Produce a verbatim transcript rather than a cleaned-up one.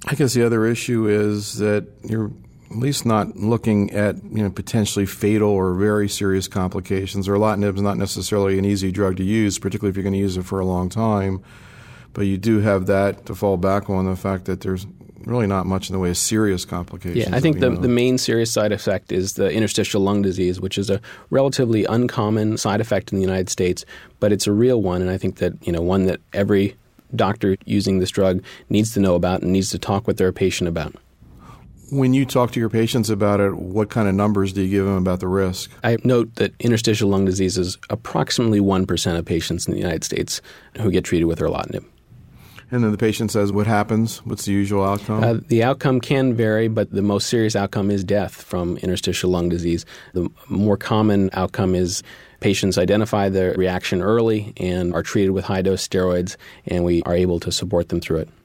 I guess the other issue is that you're at least not looking at, you know, potentially fatal or very serious complications. Erlotinib is not necessarily an easy drug to use, particularly if you're going to use it for a long time. But you do have that to fall back on, the fact that there's really not much in the way of serious complications. Yeah, I think the, the main serious side effect is the interstitial lung disease, which is a relatively uncommon side effect in the United States, but it's a real one, and I think that, you know, one that every doctor using this drug needs to know about and needs to talk with their patient about. When you talk to your patients about it, what kind of numbers do you give them about the risk? I note that interstitial lung disease is approximately one percent of patients in the United States who get treated with erlotinib. And then the patient says, what happens? What's the usual outcome? Uh, the outcome can vary, but the most serious outcome is death from interstitial lung disease. The more common outcome is patients identify the reaction early and are treated with high-dose steroids, and we are able to support them through it.